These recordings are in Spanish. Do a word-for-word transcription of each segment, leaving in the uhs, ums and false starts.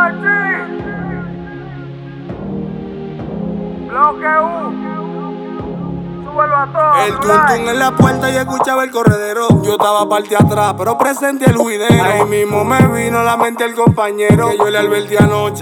Bloque U. Súbelo a todo. El tuntún en la puerta y escuchaba el corredero. Yo estaba parte atrás, pero presente el juidero. Ahí mismo me vino a la mente el compañero que yo le advertí anoche.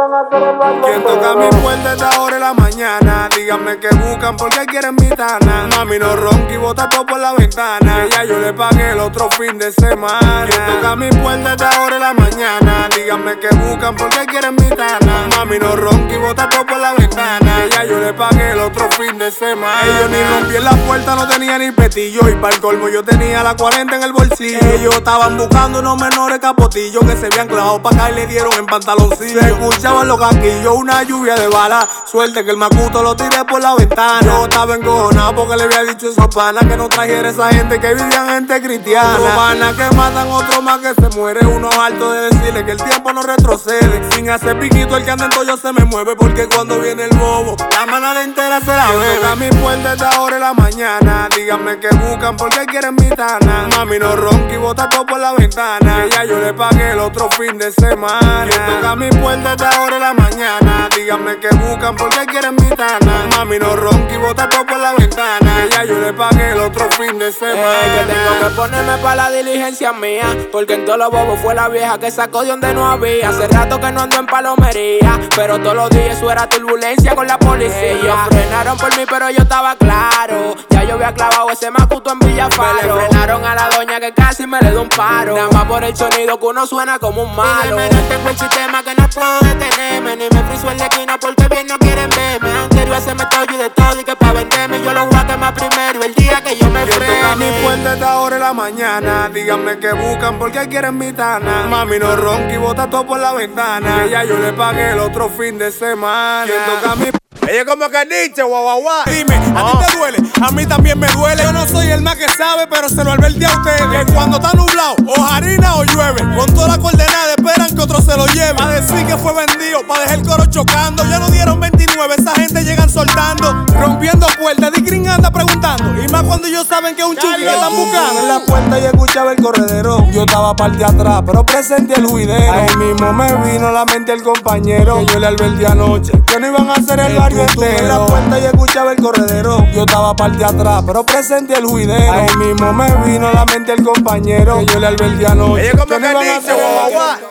Quien toca mi puerta a esta hora de la mañana, díganme que buscan porque quieren mi tana. Mami no ronca y bota todo por la ventana, que ya yo le pagué el otro fin de semana. Quien toca mi puerta a esta hora de la mañana, díganme que buscan porque quieren mi tana. Mami no ronca y bota todo por la ventana, que ya yo le pagué el otro fin de semana. Ellos ni rompí en la puerta, no tenía ni petillo, y para el colmo yo tenía la cuarenta en el bolsillo. Ellos estaban buscando unos menores capotillos que se habían clavado para acá y le dieron en pantaloncillo. Se escuchaban los gaquillos, una lluvia de balas. Suerte que el macuto lo tiré por la ventana. Yo estaba encojonado porque le había dicho a esos panas que no trajera esa gente que vivían gente cristiana. Los panas que matan, otro más que se muere. Uno harto de decirle que el tiempo no retrocede. Sin hacer piquito el que anda en tollo se me mueve, porque cuando viene el bobo la manada entera se la bebe. A mi puerta a esta hora de la mañana, díganme que buscan porque quieren mi tana. Mami no ronca y bota todo por la ventana, que ya yo le pagué el otro fin de semana. Quien toca mi puerta a esta hora de la mañana, díganme que buscan porque quieren mi tana. Mami no ronca y bota todo por la ventana, que ya yo le pagué el otro fin de semana. Eh, que tengo que ponerme para la diligencia mía, porque en todos los bobos fue la vieja que sacó de donde no había. Hace rato que no ando en palomería, pero todos los días eso era turbulencia con la policía. Ellos frenaron por mí pero yo estaba claro, ya yo había clavado ese macuto en Villafaro. Me le frenaron a la doña que casi me le dio un paro, nada más por el sonido que uno suena como un malo. Y no tengo el sistema que no puedo detenerme, ni me friso en la esquina porque bien no quieren verme. Anterior a ese metallo y de todo y que pa' venderme yo lo voy a quemar primero el día que yo me Yo frene. toca mi puerta a esta hora de la mañana, díganme que buscan porque quieren mi tana. Mami no ronca y bota todo por la ventana, que ya yo le pagué el otro fin de semana. Quien toca mi Ella como que dice, guau, guau, guau. Dime, ¿a ti te duele? A mí también me duele. Yo no soy el más que sabe, pero se lo advertí a ustedes. Que cuando está nublado, o harina o llueve, con toda la coordenada esperan que otro se lo lleve. Pa' decir que fue vendido, pa' dejar el coro chocando. Ya no dieron veintinueve, esa gente llegan soltando, rompiendo puertas. Di Green anda preguntando, y más cuando ellos saben que es un chiqui que están buscando. En la puerta y escuchaba el corredero. Yo estaba parte atrás, pero presente el juidero. Ahí mismo me vino a la mente el compañero que yo le advertí anoche que no iban a hacer el barrio entero. En la puerta y escuchaba el corredero. Yo estaba parte atrás, pero presente el juidero. Ahí mismo me vino a la mente el compañero que yo le advertí anoche Ella como que no que iban a dice, hacer el guau, barrio guau. entero.